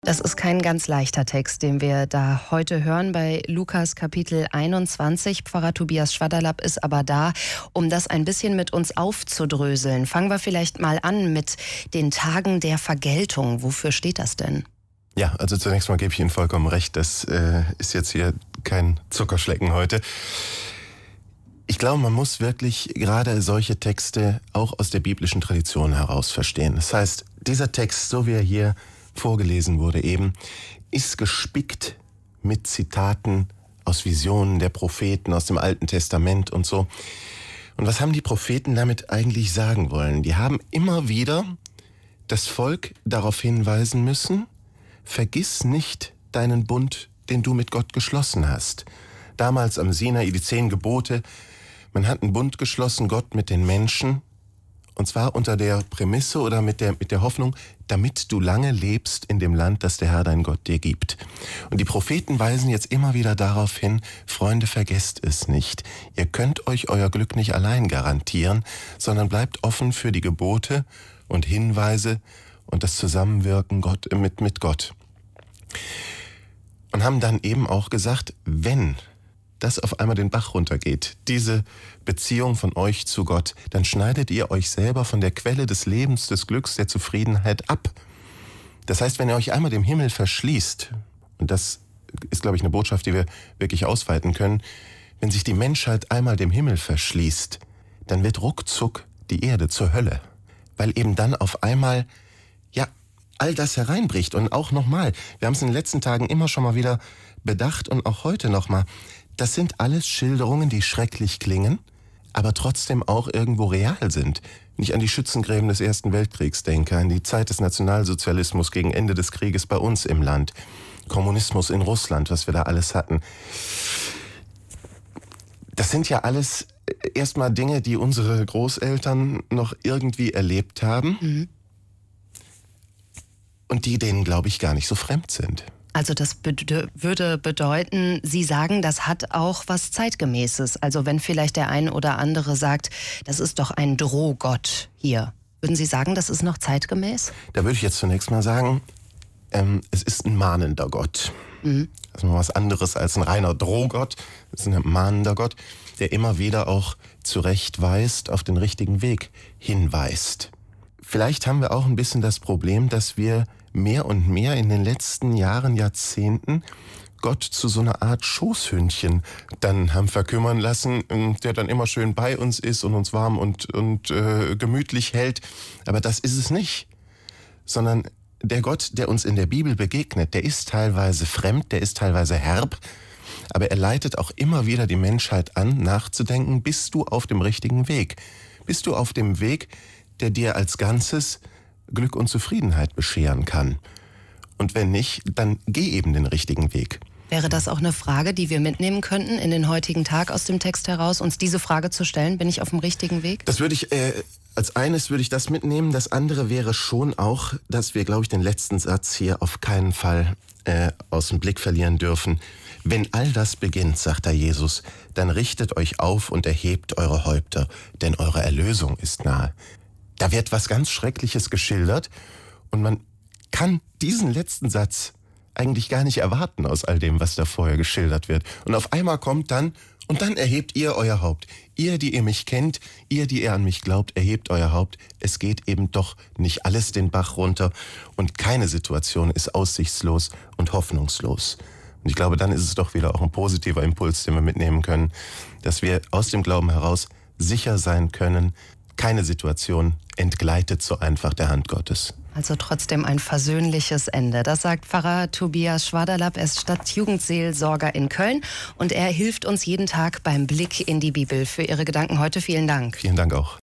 Das ist kein ganz leichter Text, den wir da heute hören bei Lukas Kapitel 21. Pfarrer Tobias Schwaderlapp ist aber da, um das ein bisschen mit uns aufzudröseln. Fangen wir vielleicht mal an mit den Tagen der Vergeltung. Wofür steht das denn? Ja, also zunächst mal gebe ich Ihnen vollkommen recht. Das ist jetzt hier kein Zuckerschlecken heute. Ich glaube, man muss wirklich gerade solche Texte auch aus der biblischen Tradition heraus verstehen. Das heißt, dieser Text, so wie er hier vorgelesen wurde eben, ist gespickt mit Zitaten aus Visionen der Propheten aus dem Alten Testament und so. Und was haben die Propheten damit eigentlich sagen wollen? Die haben immer wieder das Volk darauf hinweisen müssen: Vergiss nicht deinen Bund, den du mit Gott geschlossen hast. Damals am Sinai die 10 Gebote. Man hat einen Bund geschlossen, Gott mit den Menschen. Und zwar unter der Prämisse oder mit der Hoffnung, damit du lange lebst in dem Land, das der Herr dein Gott dir gibt. Und die Propheten weisen jetzt immer wieder darauf hin: Freunde, vergesst es nicht. Ihr könnt euch euer Glück nicht allein garantieren, sondern bleibt offen für die Gebote und Hinweise und das Zusammenwirken mit Gott. Und haben dann eben auch gesagt, wenn das auf einmal den Bach runtergeht, diese Beziehung von euch zu Gott, dann schneidet ihr euch selber von der Quelle des Lebens, des Glücks, der Zufriedenheit ab. Das heißt, wenn ihr euch einmal dem Himmel verschließt, und das ist, glaube ich, eine Botschaft, die wir wirklich ausweiten können, wenn sich die Menschheit einmal dem Himmel verschließt, dann wird ruckzuck die Erde zur Hölle. Weil eben dann auf einmal, ja, all das hereinbricht. Und auch nochmal, wir haben es in den letzten Tagen immer schon mal wieder bedacht und auch heute nochmal, das sind alles Schilderungen, die schrecklich klingen, aber trotzdem auch irgendwo real sind. Wenn ich an die Schützengräben des Ersten Weltkriegs denke, an die Zeit des Nationalsozialismus gegen Ende des Krieges bei uns im Land, Kommunismus in Russland, was wir da alles hatten. Das sind ja alles erstmal Dinge, die unsere Großeltern noch irgendwie erlebt haben und die denen, glaube ich, gar nicht so fremd sind. Also das würde bedeuten, Sie sagen, das hat auch was Zeitgemäßes. Also wenn vielleicht der ein oder andere sagt, das ist doch ein Drohgott hier. Würden Sie sagen, das ist noch zeitgemäß? Da würde ich jetzt zunächst mal sagen, es ist ein mahnender Gott. Das ist mal was anderes als ein reiner Drohgott. Es ist ein mahnender Gott, der immer wieder auch zurechtweist, auf den richtigen Weg hinweist. Vielleicht haben wir auch ein bisschen das Problem, dass wir mehr und mehr in den letzten Jahren, Jahrzehnten Gott zu so einer Art Schoßhündchen dann haben verkümmern lassen, der dann immer schön bei uns ist und uns warm und gemütlich hält. Aber das ist es nicht. Sondern der Gott, der uns in der Bibel begegnet, der ist teilweise fremd, der ist teilweise herb, aber er leitet auch immer wieder die Menschheit an, nachzudenken: Bist du auf dem richtigen Weg? Bist du auf dem Weg, der dir als Ganzes Glück und Zufriedenheit bescheren kann? Und wenn nicht, dann geh eben den richtigen Weg. Wäre das auch eine Frage, die wir mitnehmen könnten in den heutigen Tag aus dem Text heraus, uns diese Frage zu stellen: Bin ich auf dem richtigen Weg? Das würde ich, als eines würde ich das mitnehmen. Das andere wäre schon auch, dass wir, glaube ich, den letzten Satz hier auf keinen Fall aus dem Blick verlieren dürfen. Wenn all das beginnt, sagt da Jesus, dann richtet euch auf und erhebt eure Häupter, denn eure Erlösung ist nahe. Da wird was ganz Schreckliches geschildert und man kann diesen letzten Satz eigentlich gar nicht erwarten aus all dem, was da vorher geschildert wird. Und auf einmal kommt dann: Und dann erhebt ihr euer Haupt. Ihr, die ihr mich kennt, ihr, die ihr an mich glaubt, erhebt euer Haupt. Es geht eben doch nicht alles den Bach runter und keine Situation ist aussichtslos und hoffnungslos. Und ich glaube, dann ist es doch wieder auch ein positiver Impuls, den wir mitnehmen können, dass wir aus dem Glauben heraus sicher sein können, keine Situation entgleitet so einfach der Hand Gottes. Also trotzdem ein versöhnliches Ende. Das sagt Pfarrer Tobias Schwaderlapp. Er ist Stadtjugendseelsorger in Köln und er hilft uns jeden Tag beim Blick in die Bibel. Für Ihre Gedanken heute vielen Dank. Vielen Dank auch.